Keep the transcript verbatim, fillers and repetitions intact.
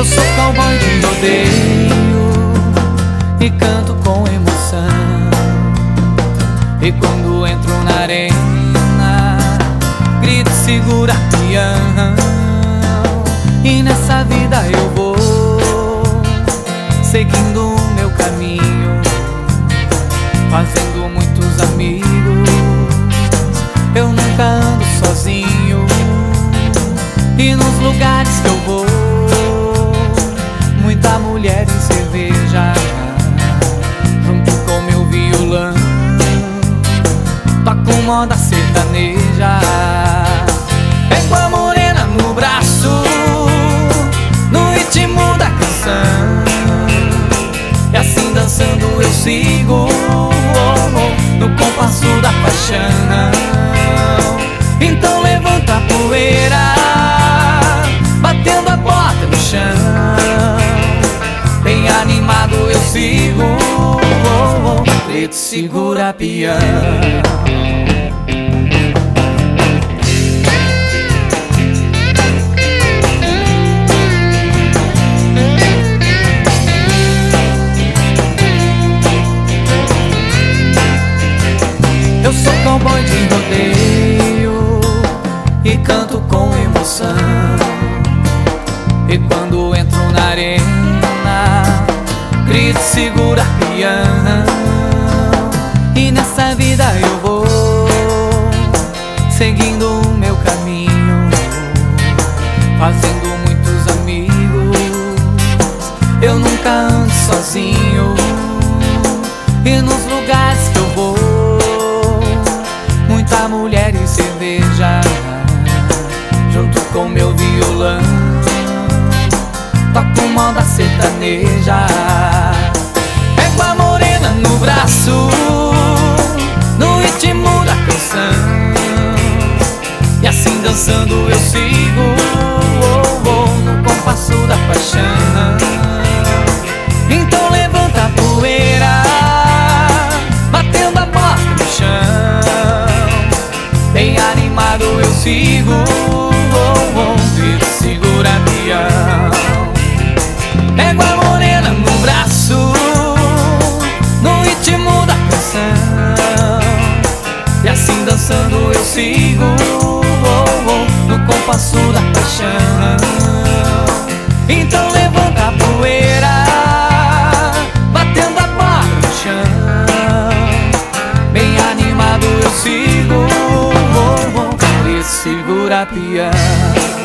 sou cowboy de rodeio e canto com emoção. E quando entro na arena, grito, segura peão. E nessa vida eu vou seguindo o meu caminho, fazendo muitos amigos. Eu nunca ando sozinho, e nos lugares que eu vou, muita mulher e cerveja, junto com meu violão, toco moda sertaneja. Pego a morena no braço, no ritmo da canção, e assim dançando eu sigo, oh, oh, no compasso da paixão. Então levanta a poeira, batendo a bota no chão. Bem animado eu sigo, oh, oh, preto segura peão. Eu sou cowboy de rodeio e canto com emoção. E quando entro na arena, grito, segura peão. E nessa vida eu vou seguindo o meu caminho, fazendo muitos amigos. Eu nunca ando sozinho, e nos lugares que eu vou, muita mulher e cerveja, junto com meu violão, toco moda sertaneja. Pego a morena no braço, no ritmo da canção, e assim dançando eu sigo, oh, oh, no compasso da paixão. Então levanta a poeira, batendo a porta no chão. Bem animado eu sigo, oh, oh, grito, segura peão. Pego a morena no braço, no ritmo da canção, e assim dançando eu sigo, oh, oh, no compasso da paixão. Então levanta a poeira, batendo a barra no chão. Bem animado eu sigo, oh, oh, grito, segura peão.